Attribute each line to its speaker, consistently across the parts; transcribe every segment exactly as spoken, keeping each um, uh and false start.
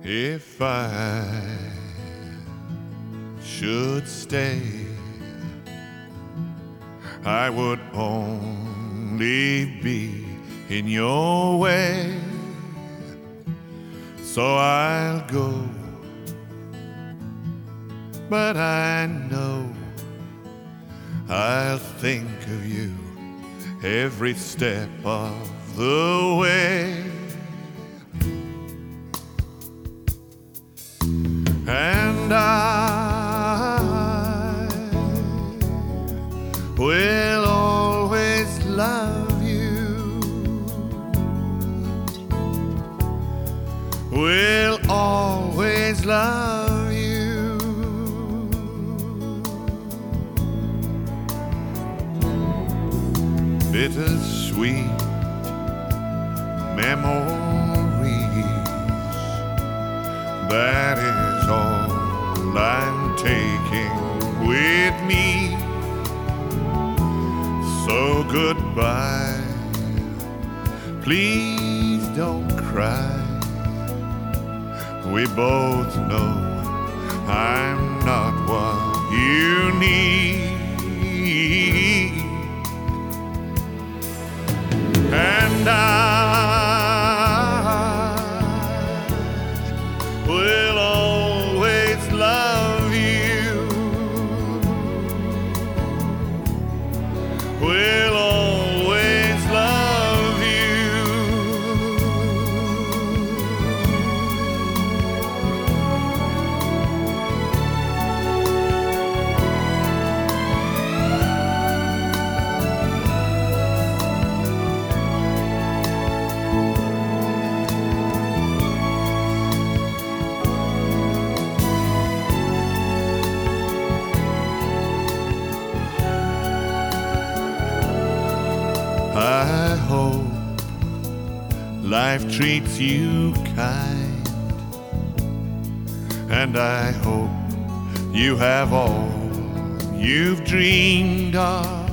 Speaker 1: If I should stay, I would only be in your way. So I'll go, but I know I'll think of you every step of the way. And I will always love you, will always love you. Bittersweet memories, that is all I'm taking with me. So goodbye, please don't cry. We both know I'm not what you need. And I will always love you, will always love you. I hope life treats you kind, and I hope you have all you've dreamed of,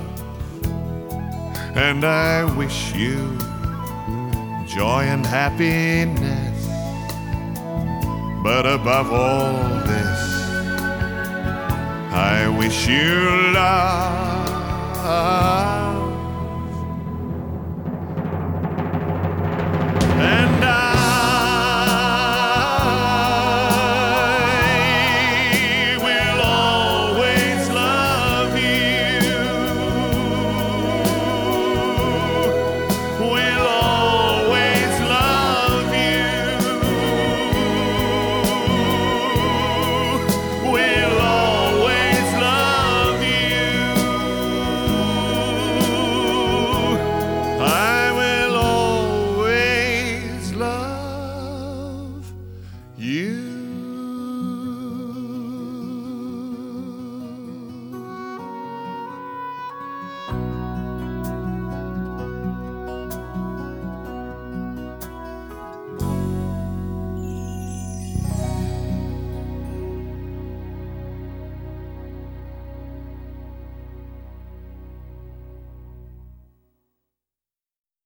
Speaker 1: and I wish you joy and happiness, but above all this, I wish you love.